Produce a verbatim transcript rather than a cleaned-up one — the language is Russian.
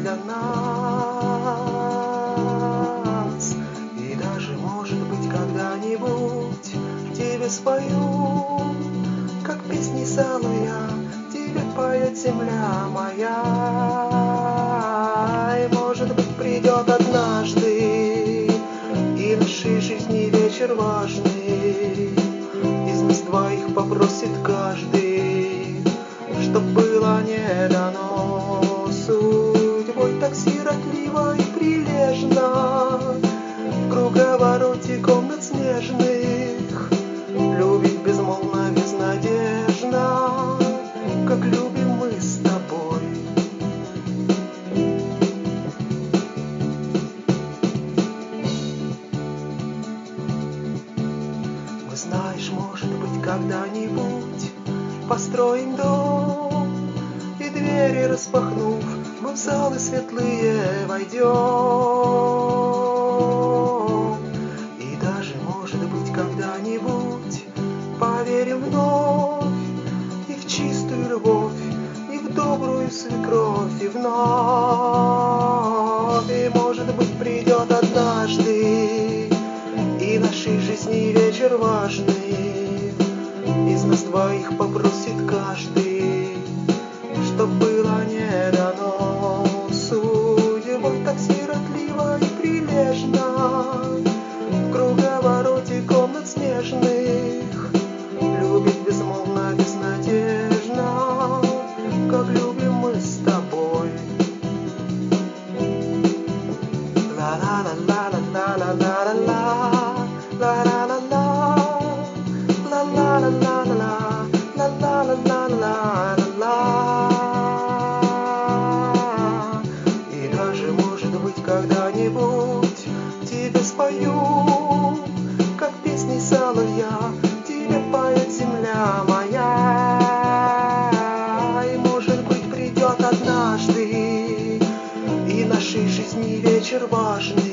для нас. И даже, может быть, когда-нибудь тебе спою, как песни соловья, тебе поет земля моя. И, может быть, придет однажды и нашей жизни вечер важный. Из нас двоих попросит каждый, чтоб было не дано судьбой так сиротливо и прилежно в круговороте комнат снежных любить безмолвно, безнадежно, как любим мы с тобой. Мы, знаешь, может быть, когда-нибудь построим дом, и двери распахнув, мы в залы светлые войдем. И даже, может быть, когда-нибудь поверим вновь и в чистую любовь, и в добрую свекровь, и вновь. И, может быть, придет однажды и нашей жизни вечер важный. Из нас двоих попросит каждый, чтоб было не дано судьбой так сиротливо и прилежно в круговороте комнат снежных любить безмолвно, безнадежно, как любим мы с тобой. Ла-ла-ла-ла-ла-ла-ла-ла-ла, ла-ла-ла-ла, ла-ла-ла-ла-ла, ла-ла-ла-ла-ла-ла. И даже, может быть, когда-нибудь тебе спою, как песни соловья, тебе поет земля моя. И, может быть, придет однажды и нашей жизни вечер важный.